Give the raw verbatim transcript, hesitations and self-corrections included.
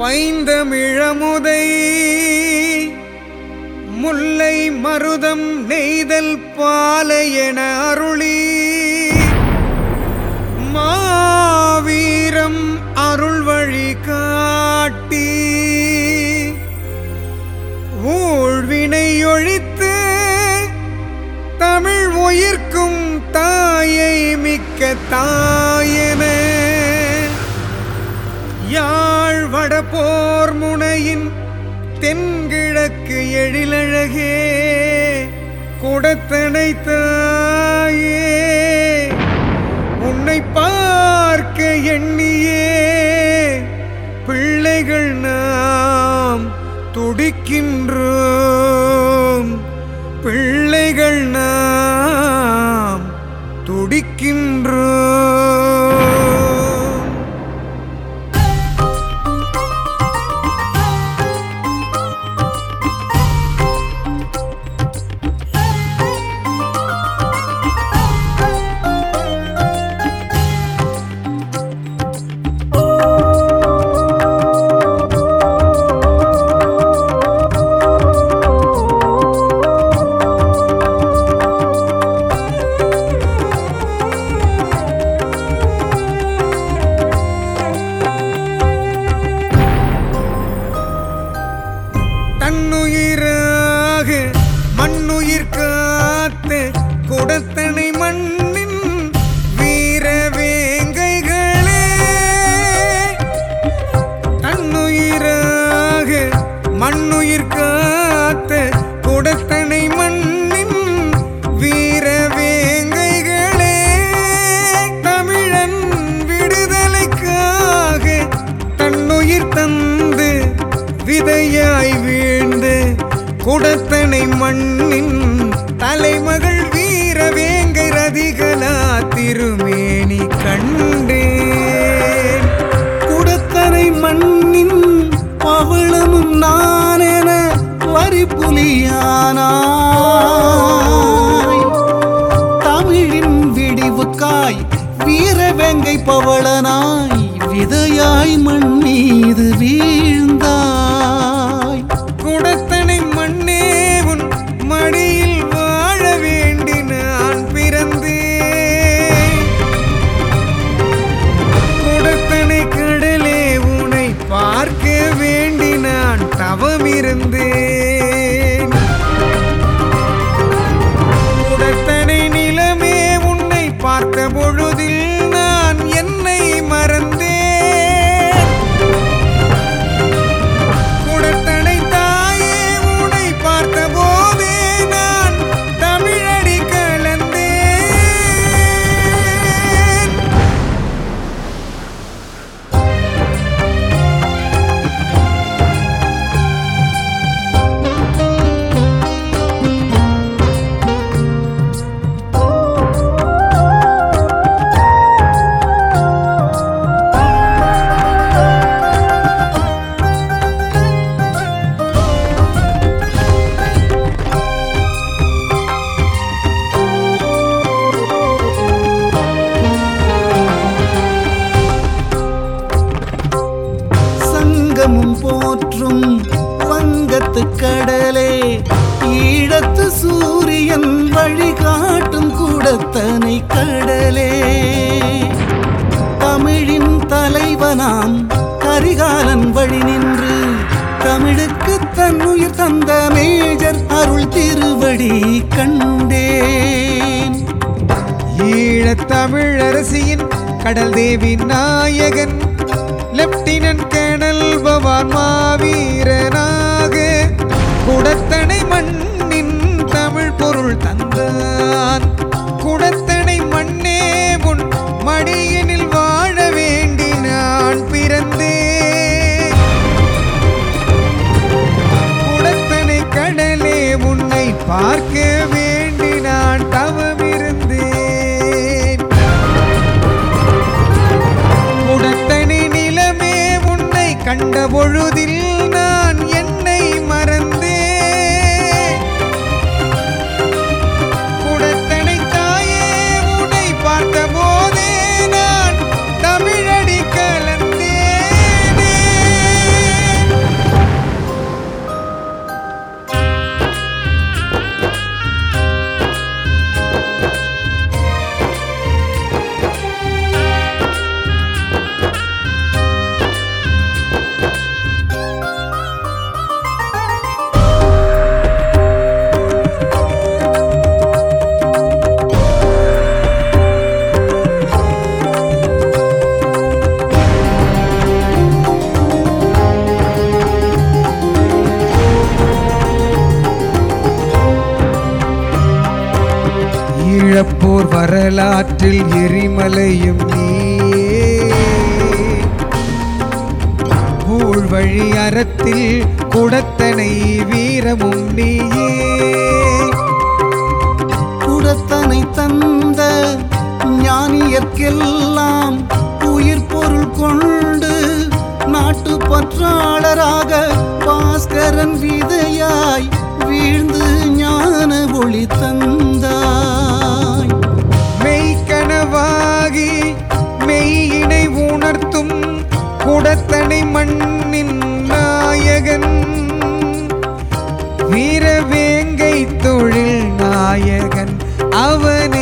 பைந்தமிழமுதை முல்லை மருதம் நெய்தல் பாலையென அருளி மாவீரம் அருள் வழி காட்டி ஊழ்வினை ஒழித்து தமிழ் உயிர்க்கும் தாயை மிக்க தாயென யாழ் வடபோர் முனையின் தென்கிழக்கு எழிலழகே குடத்தனை தாயே உன்னை பார்க்க எண்ணியே பிள்ளைகள் நாம் துடிக்கின்றோம் பிள்ளைகள் நாம் துடிக்கின்றோம். தன்னுயிராக மண்ணுயிர் காத்து குடத்தனை மண்ணின் வீர வேங்கைகளே தன்னுயிராக மண்ணுயிர் காத்து குடத்தனை மண்ணின் வீர வேங்கைகளே தமிழன் விடுதலைக்காக தன்னுயிர் தந்து விதையாய் வீழ்ந்து குடத்தனை மண்ணின் தலைமகள் வீர வேங்கை ரதிகலா திருமேனி கண்டேன். குடத்தனை மண்ணின் பவளமும் நானென வரிப்புலியானாய் தமிழின் விடிவுக்காய் வீர வேங்கை பவளனாய் விதையாய் மண் மீது வீழ்ந்தாய். குடத்தனை மண்ணே உன் மடியில் வாழ வேண்டி நான் பிறந்தேன். குடத்தனை கடலே உன்னை பார்க்க வேண்டி நான் தவமிருந்தேன். குடத்தனை நிலமே உன்னை பார்த்த பொழுதில் நான் என்னை மறந்தேன். போற்றும் வங்கத்து கடலே ஈழத்து சூரியன் வழிகாட்டும் குடத்தனை கடலே தமிழின் தலைவனாம் கரிகாலன் வழி நின்று தமிழுக்கு தன்னுயிர் தந்த மேஜர் அருள் திருவடி கண்டேன். ஈழத் தமிழரசியின் கடல் தேவி நாயகன் லெப்டினன்ட் கேர்னல் பவான் மாவீரனாக குடத்தனை மண்ணின் தமிழ் பொருள் தந்தான். குடத்தனை மண்ணே உன் மடியினில் வாழ வேண்டி நான் பிறந்தேன். குடத்தனை கடலே உன்னை பார்க்க வேண்டி நான் தவமிருந்தேன். குடத்தனை கண்ட பொழுதில் நான் என்னை மறந்தேன். குடத்தனை தாயே உன்னை பார்த்த போதே நான் தமிழடி கலந்தேனே. வரலாற்றில் எரிமலையும் நீயே, ஊழ்வழி அறத்தில் குடத்தனை வீரமும் நீயே. குடத்தனை தந்த ஞானியர்க்கெல்லாம் உயிர் பொருள் கொண்டு நாட்டு பற்றாளராக பாஸ்கரன் விதையாய் வீழ்ந்து ஞான ஒளி தந்தாய். மெய்க்கனவாகி மெய்யினை உணர்த்தும் குடத்தனை மண்ணின் நாயகன், வீரவேங்கை தொழில் நாயகன் அவனே.